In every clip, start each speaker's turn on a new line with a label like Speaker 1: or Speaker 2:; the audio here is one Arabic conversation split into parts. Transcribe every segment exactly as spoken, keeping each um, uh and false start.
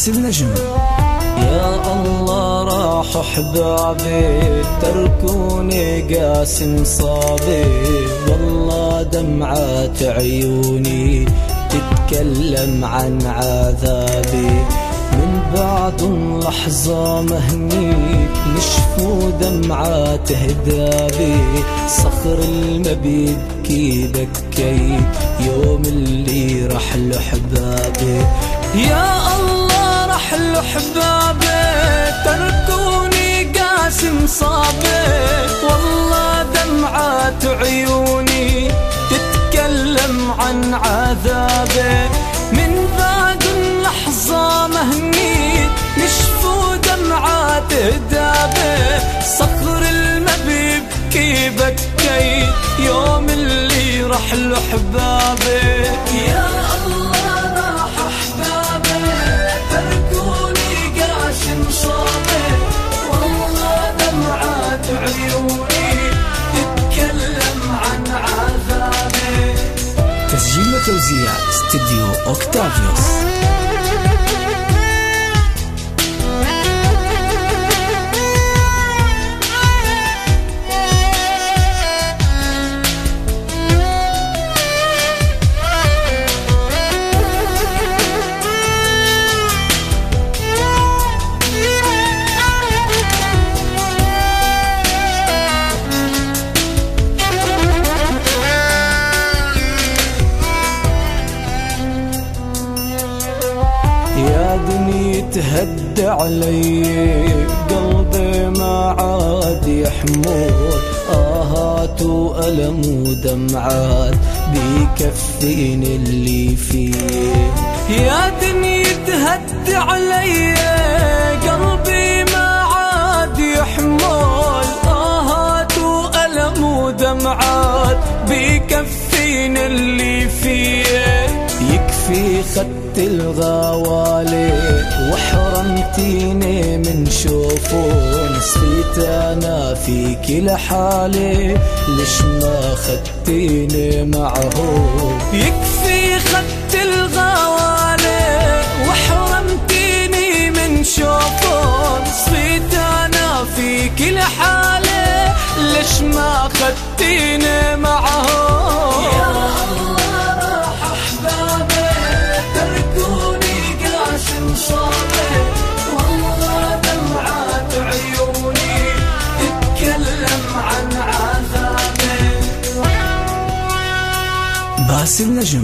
Speaker 1: باسل نجم.
Speaker 2: يا الله راح احبابي تركوني قاسم صابي، والله دمعات عيوني تتكلم عن عذابي. من بعد لحظة مهنيك نشفوا دمعات هدابي، صخر المبيد كي بكيت يوم اللي رحل حبابي. يا الله رحل حبابي تركوني قاسم صابي، والله دمعات عيوني تتكلم عن عذابي. من بعد لحظة مهنيت نشفوا دمعات هدابي، صخر المبيب كي بكيت يوم اللي رحل حبابي. يا الله راح احبابي تركوني قاسم صابي، والله دمعات عيوني تتكلم عن عذابي.
Speaker 1: تسجيل وتوزيع استديو اوكتافيوس.
Speaker 2: يا دنيا تهد علي قلبي ما عاد يحمل، آهات وألم ودمعات بيكفيني اللي فيه. يا دنيا تهد علي قلبي ما عاد يحمل، آهات وألم ودمعات بيكفيني اللي فيه. يكفي خدت الغوالي وحرمتيني من شوفون، صفيت انا فيك لحالي ليش ما خدتيني معه. يكفي خدت الغوالي وحرمتيني من شوفون، صفيت انا فيك لحالي ليش ما خدتيني معه.
Speaker 1: باسل نجم.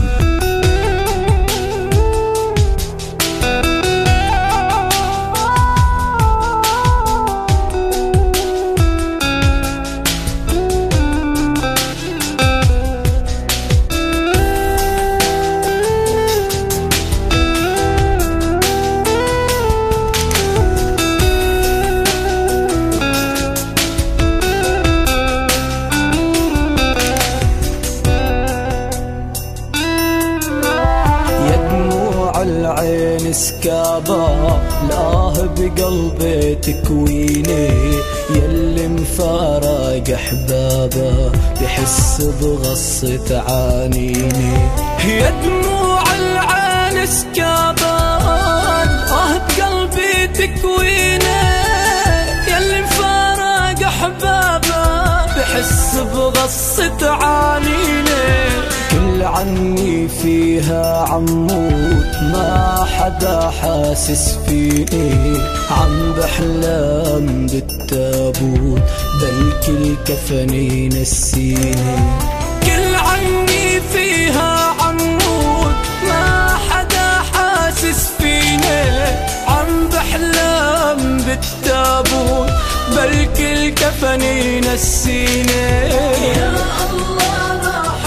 Speaker 2: العين سكابة لاه بقلبي تكويني، يلي مفارق احبابه بحس بغصة عانيني. يا دموع العين سكابة لاه بقلبي تكويني، يلي مفارق احبابه بحس بغصة عانيني. كل عني فيها عمود ما حدا حاسس فيني، عم بحلم بالتابوت بلكي الكفن ينسيني. كل عني فيها عمود ما حدا حاسس فيني، عم بحلم بالتابوت بلكي الكفن ينسيني. يا الله